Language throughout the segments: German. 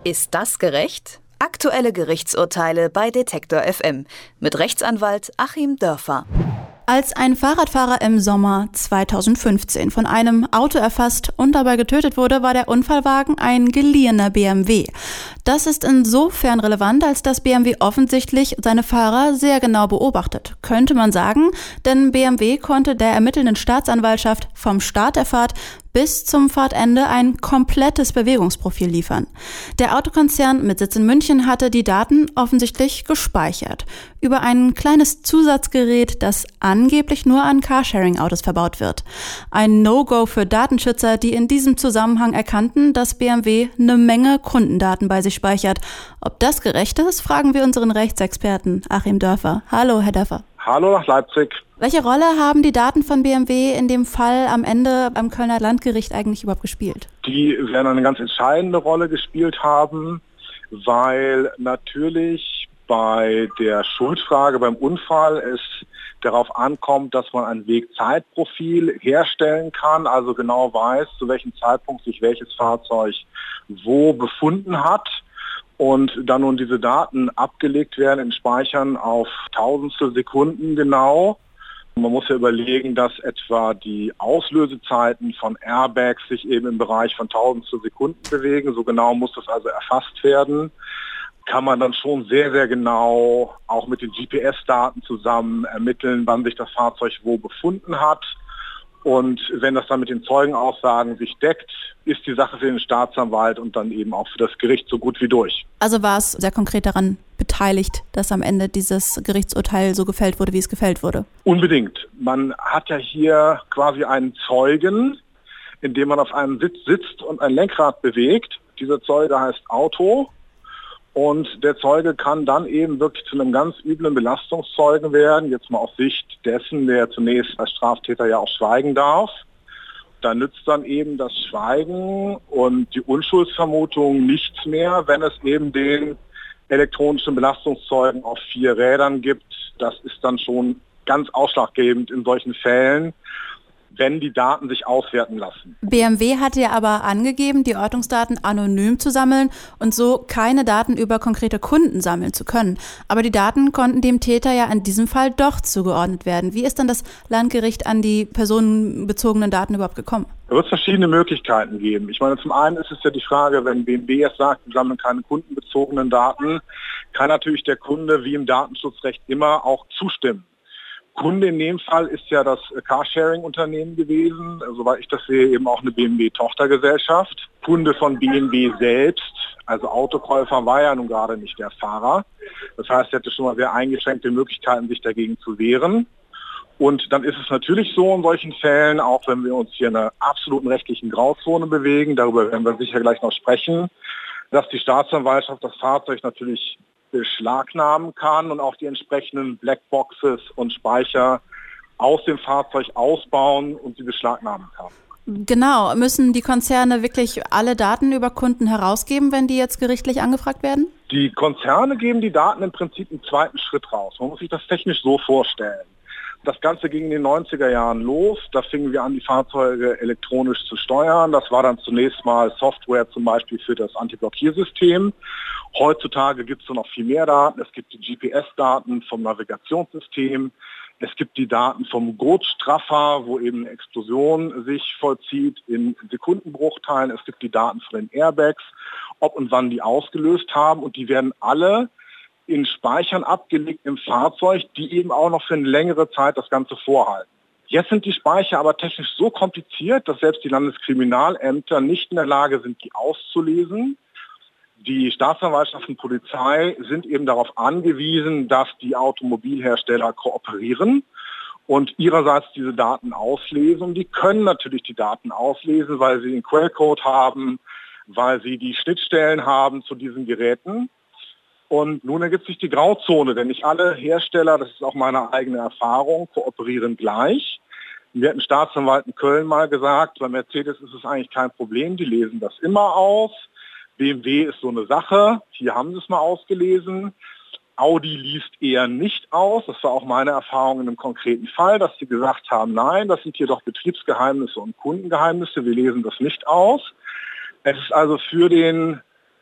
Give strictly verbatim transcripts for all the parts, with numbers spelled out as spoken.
Ist das gerecht? Aktuelle Gerichtsurteile bei Detektor F M mit Rechtsanwalt Achim Dörfer. Als ein Fahrradfahrer im Sommer zweitausendfünfzehn von einem Auto erfasst und dabei getötet wurde, war der Unfallwagen ein geliehener B M W. Das ist insofern relevant, als dass B M W offensichtlich seine Fahrer sehr genau beobachtet, könnte man sagen, denn B M W konnte der ermittelnden Staatsanwaltschaft vom Start der Fahrt bis zum Fahrtende ein komplettes Bewegungsprofil liefern. Der Autokonzern mit Sitz in München hatte die Daten offensichtlich gespeichert. Über ein kleines Zusatzgerät, das angeblich nur an Carsharing-Autos verbaut wird. Ein No-Go für Datenschützer, die in diesem Zusammenhang erkannten, dass B M W eine Menge Kundendaten bei sich speichert. Ob das gerecht ist, fragen wir unseren Rechtsexperten Achim Dörfer. Hallo, Herr Dörfer. Hallo nach Leipzig. Welche Rolle haben die Daten von B M W in dem Fall am Ende am Kölner Landgericht eigentlich überhaupt gespielt? Die werden eine ganz entscheidende Rolle gespielt haben, weil natürlich bei der Schuldfrage beim Unfall es darauf ankommt, dass man ein Weg-Zeit-Profil herstellen kann, also genau weiß, zu welchem Zeitpunkt sich welches Fahrzeug wo befunden hat. Und dann nun diese Daten abgelegt werden in Speichern auf Tausendstel Sekunden genau. Man muss ja überlegen, dass etwa die Auslösezeiten von Airbags sich eben im Bereich von Tausendstel Sekunden bewegen. So genau muss das also erfasst werden. Kann man dann schon sehr, sehr genau auch mit den G P S-Daten zusammen ermitteln, wann sich das Fahrzeug wo befunden hat. Und wenn das dann mit den Zeugenaussagen sich deckt, ist die Sache für den Staatsanwalt und dann eben auch für das Gericht so gut wie durch. Also war es sehr konkret daran beteiligt, dass am Ende dieses Gerichtsurteil so gefällt wurde, wie es gefällt wurde? Unbedingt. Man hat ja hier quasi einen Zeugen, in dem man auf einem Sitz sitzt und ein Lenkrad bewegt. Dieser Zeuge heißt Auto. Und der Zeuge kann dann eben wirklich zu einem ganz üblen Belastungszeugen werden, jetzt mal aus Sicht dessen, der zunächst als Straftäter ja auch schweigen darf. Da nützt dann eben das Schweigen und die Unschuldsvermutung nichts mehr, wenn es eben den elektronischen Belastungszeugen auf vier Rädern gibt. Das ist dann schon ganz ausschlaggebend in solchen Fällen, wenn die Daten sich auswerten lassen. B M W hatte ja aber angegeben, die Ortungsdaten anonym zu sammeln und so keine Daten über konkrete Kunden sammeln zu können. Aber die Daten konnten dem Täter ja in diesem Fall doch zugeordnet werden. Wie ist dann das Landgericht an die personenbezogenen Daten überhaupt gekommen? Da wird es verschiedene Möglichkeiten geben. Ich meine, zum einen ist es ja die Frage, wenn B M W jetzt sagt, wir sammeln keine kundenbezogenen Daten, kann natürlich der Kunde wie im Datenschutzrecht immer auch zustimmen. Kunde in dem Fall ist ja das Carsharing-Unternehmen gewesen, soweit ich das sehe, eben auch eine B M W-Tochtergesellschaft. Kunde von B M W selbst, also Autokäufer, war ja nun gerade nicht der Fahrer. Das heißt, er hätte schon mal sehr eingeschränkte Möglichkeiten, sich dagegen zu wehren. Und dann ist es natürlich so in solchen Fällen, auch wenn wir uns hier in einer absoluten rechtlichen Grauzone bewegen, darüber werden wir sicher gleich noch sprechen, dass die Staatsanwaltschaft das Fahrzeug natürlich beschlagnahmen kann und auch die entsprechenden Blackboxes und Speicher aus dem Fahrzeug ausbauen und sie beschlagnahmen kann. Genau. Müssen die Konzerne wirklich alle Daten über Kunden herausgeben, wenn die jetzt gerichtlich angefragt werden? Die Konzerne geben die Daten im Prinzip im zweiten Schritt raus. Man muss sich das technisch so vorstellen. Das Ganze ging in den neunziger Jahren los. Da fingen wir an, die Fahrzeuge elektronisch zu steuern. Das war dann zunächst mal Software zum Beispiel für das Antiblockiersystem. Heutzutage gibt es noch viel mehr Daten. Es gibt die G P S-Daten vom Navigationssystem. Es gibt die Daten vom Gurtstraffer, wo eben eine Explosion sich vollzieht in Sekundenbruchteilen. Es gibt die Daten von den Airbags, ob und wann die ausgelöst haben. Und die werden alle in Speichern abgelegt im Fahrzeug, die eben auch noch für eine längere Zeit das Ganze vorhalten. Jetzt sind die Speicher aber technisch so kompliziert, dass selbst die Landeskriminalämter nicht in der Lage sind, die auszulesen. Die Staatsanwaltschaft und Polizei sind eben darauf angewiesen, dass die Automobilhersteller kooperieren und ihrerseits diese Daten auslesen. Die können natürlich die Daten auslesen, weil sie den Quellcode haben, weil sie die Schnittstellen haben zu diesen Geräten. Und nun ergibt sich die Grauzone, denn nicht alle Hersteller, das ist auch meine eigene Erfahrung, kooperieren gleich. Mir hat ein Staatsanwalt in Köln mal gesagt, bei Mercedes ist es eigentlich kein Problem, die lesen das immer aus. B M W ist so eine Sache, hier haben sie es mal ausgelesen. Audi liest eher nicht aus, das war auch meine Erfahrung in einem konkreten Fall, dass sie gesagt haben, nein, das sind hier doch Betriebsgeheimnisse und Kundengeheimnisse, wir lesen das nicht aus. Es ist also für den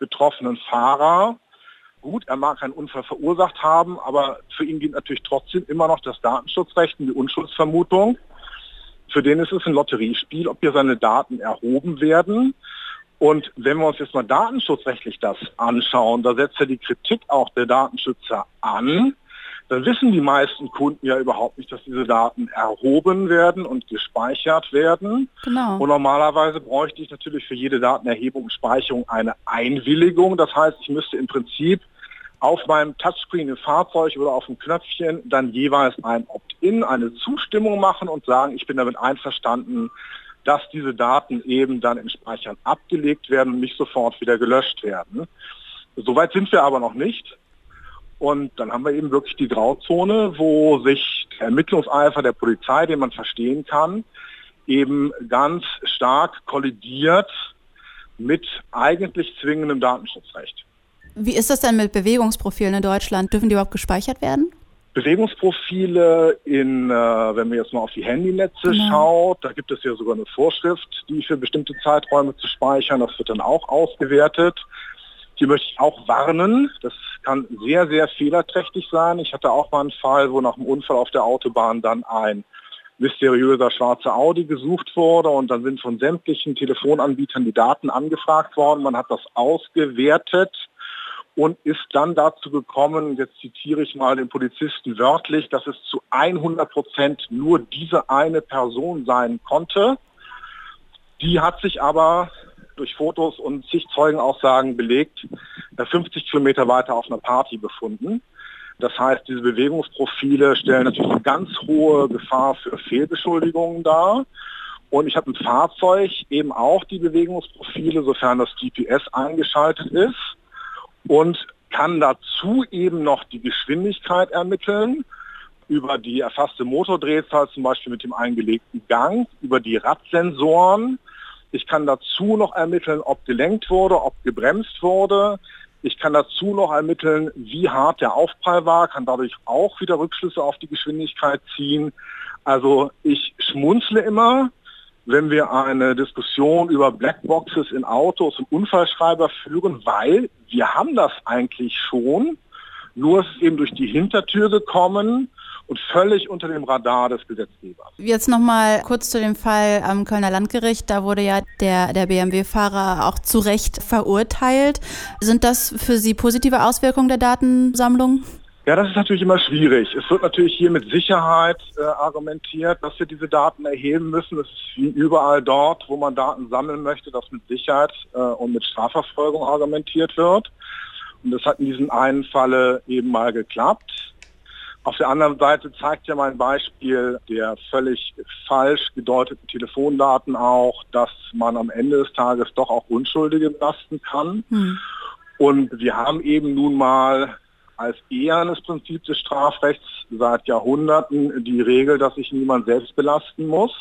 betroffenen Fahrer. Gut, er mag einen Unfall verursacht haben, aber für ihn gilt natürlich trotzdem immer noch das Datenschutzrecht und die Unschuldsvermutung. Für den ist es ein Lotteriespiel, ob hier seine Daten erhoben werden. Und wenn wir uns jetzt mal datenschutzrechtlich das anschauen, da setzt ja die Kritik auch der Datenschützer an, dann wissen die meisten Kunden ja überhaupt nicht, dass diese Daten erhoben werden und gespeichert werden. Genau. Und normalerweise bräuchte ich natürlich für jede Datenerhebung und Speicherung eine Einwilligung. Das heißt, ich müsste im Prinzip auf meinem Touchscreen im Fahrzeug oder auf dem Knöpfchen dann jeweils ein Opt-in, eine Zustimmung machen und sagen, ich bin damit einverstanden, dass diese Daten eben dann in Speichern abgelegt werden und nicht sofort wieder gelöscht werden. Soweit sind wir aber noch nicht. Und dann haben wir eben wirklich die Grauzone, wo sich der Ermittlungseifer der Polizei, den man verstehen kann, eben ganz stark kollidiert mit eigentlich zwingendem Datenschutzrecht. Wie ist das denn mit Bewegungsprofilen in Deutschland? Dürfen die überhaupt gespeichert werden? Bewegungsprofile, in, äh, wenn man jetzt mal auf die Handynetze genau. schaut, da gibt es ja sogar eine Vorschrift, die für bestimmte Zeiträume zu speichern. Das wird dann auch ausgewertet. Hier möchte ich auch warnen, das kann sehr, sehr fehlerträchtig sein. Ich hatte auch mal einen Fall, wo nach einem Unfall auf der Autobahn dann ein mysteriöser schwarzer Audi gesucht wurde und dann sind von sämtlichen Telefonanbietern die Daten angefragt worden. Man hat das ausgewertet und ist dann dazu gekommen, jetzt zitiere ich mal den Polizisten wörtlich, dass es zu hundert Prozent nur diese eine Person sein konnte. Die hat sich aber durch Fotos und zig Zeugenaussagen belegt, fünfzig Kilometer weiter auf einer Party befunden. Das heißt, diese Bewegungsprofile stellen natürlich eine ganz hohe Gefahr für Fehlbeschuldigungen dar. Und ich habe im Fahrzeug eben auch die Bewegungsprofile, sofern das G P S eingeschaltet ist, und kann dazu eben noch die Geschwindigkeit ermitteln über die erfasste Motordrehzahl, zum Beispiel mit dem eingelegten Gang, über die Radsensoren. Ich kann dazu noch ermitteln, ob gelenkt wurde, ob gebremst wurde. Ich kann dazu noch ermitteln, wie hart der Aufprall war, kann dadurch auch wieder Rückschlüsse auf die Geschwindigkeit ziehen. Also ich schmunzle immer, wenn wir eine Diskussion über Blackboxes in Autos und Unfallschreiber führen, weil wir haben das eigentlich schon, nur ist es eben durch die Hintertür gekommen und völlig unter dem Radar des Gesetzgebers. Jetzt nochmal kurz zu dem Fall am Kölner Landgericht. Da wurde ja der, der B M W-Fahrer auch zu Recht verurteilt. Sind das für Sie positive Auswirkungen der Datensammlung? Ja, das ist natürlich immer schwierig. Es wird natürlich hier mit Sicherheit äh, argumentiert, dass wir diese Daten erheben müssen. Es ist wie überall dort, wo man Daten sammeln möchte, dass mit Sicherheit äh, und mit Strafverfolgung argumentiert wird. Und das hat in diesem einen Falle eben mal geklappt. Auf der anderen Seite zeigt ja mein Beispiel der völlig falsch gedeuteten Telefondaten auch, dass man am Ende des Tages doch auch Unschuldige belasten kann. Hm. Und wir haben eben nun mal als ehernes Prinzip des Strafrechts seit Jahrhunderten die Regel, dass sich niemand selbst belasten muss.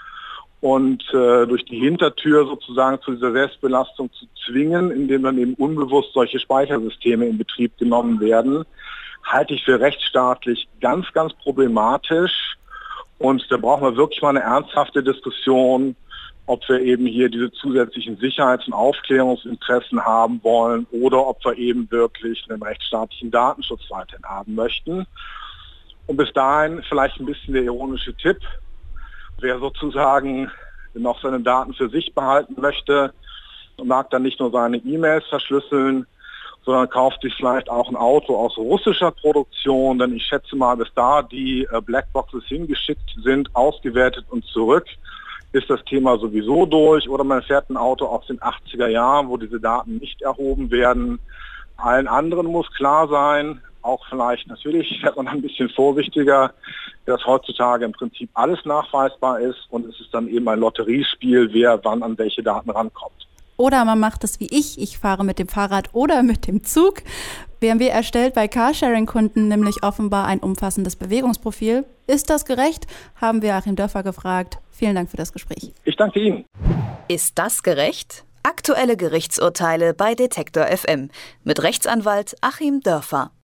Und äh, durch die Hintertür sozusagen zu dieser Selbstbelastung zu zwingen, indem dann eben unbewusst solche Speichersysteme in Betrieb genommen werden, halte ich für rechtsstaatlich ganz, ganz problematisch. Und da brauchen wir wirklich mal eine ernsthafte Diskussion, ob wir eben hier diese zusätzlichen Sicherheits- und Aufklärungsinteressen haben wollen oder ob wir eben wirklich einen rechtsstaatlichen Datenschutz weiterhin haben möchten. Und bis dahin vielleicht ein bisschen der ironische Tipp, wer sozusagen noch seine Daten für sich behalten möchte, mag dann nicht nur seine E-Mails verschlüsseln, sondern kauft sich vielleicht auch ein Auto aus russischer Produktion, denn ich schätze mal, bis da die Blackboxes hingeschickt sind, ausgewertet und zurück, ist das Thema sowieso durch. Oder man fährt ein Auto aus den achtziger Jahren, wo diese Daten nicht erhoben werden. Allen anderen muss klar sein, auch vielleicht natürlich fährt man ein bisschen vorsichtiger, dass heutzutage im Prinzip alles nachweisbar ist und es ist dann eben ein Lotteriespiel, wer wann an welche Daten rankommt. Oder man macht es wie ich, ich fahre mit dem Fahrrad oder mit dem Zug. B M W erstellt bei Carsharing-Kunden nämlich offenbar ein umfassendes Bewegungsprofil. Ist das gerecht? Haben wir Achim Dörfer gefragt. Vielen Dank für das Gespräch. Ich danke Ihnen. Ist das gerecht? Aktuelle Gerichtsurteile bei Detektor F M mit Rechtsanwalt Achim Dörfer.